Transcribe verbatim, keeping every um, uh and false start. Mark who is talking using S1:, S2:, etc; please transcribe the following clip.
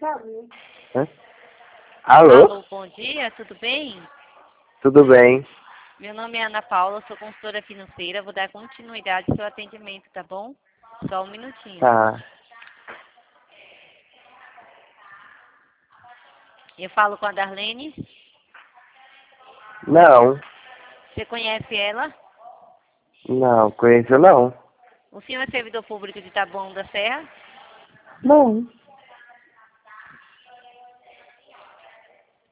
S1: Hã? Alô?
S2: Alô, bom dia, tudo bem?
S1: Tudo bem?
S2: Meu nome é Ana Paula, sou consultora financeira, vou dar continuidade ao seu atendimento, tá bom? Só um minutinho.
S1: Tá.
S2: Eu falo com a Darlene.
S1: Não,
S2: Você conhece ela?
S1: não, conheço não.
S2: O senhor é servidor público de Taboão da Serra?
S1: Não.